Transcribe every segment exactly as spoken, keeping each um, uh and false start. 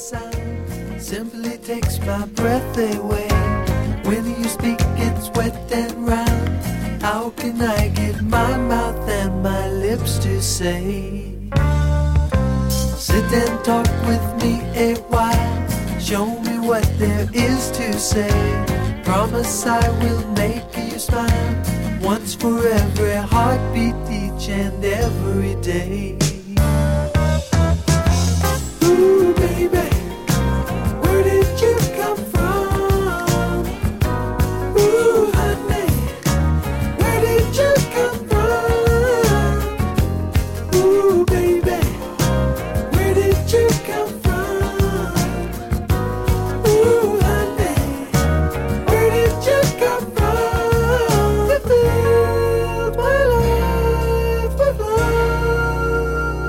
sound simply takes my breath away. When you speak, it's wet and round. How can I get my mouth and my lips to say? Sit and talk with me a while. Show me what there is to say. Promise I will make you smile. Once for every heartbeat, each and every day. Ooh, baby, where did you come from? Ooh, honey, where did you come from? Ooh, baby, where did you come from? Ooh, honey, where did you come from? To fill my life with love.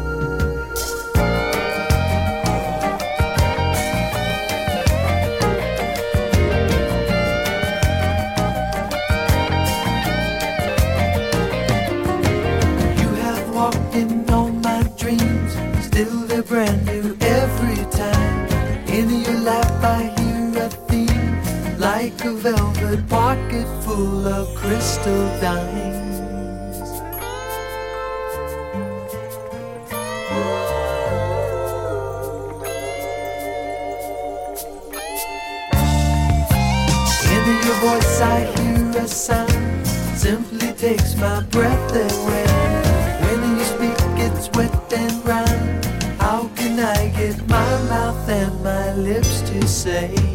You have walked in all my dreams, still they're brand new every time. In your lap I hear a theme, like a velvet pocket full of crystal dimes. In your voice I hear a sound, simply takes my breath away. When you speak it's wet and round. How can I get my mouth and my lips to say?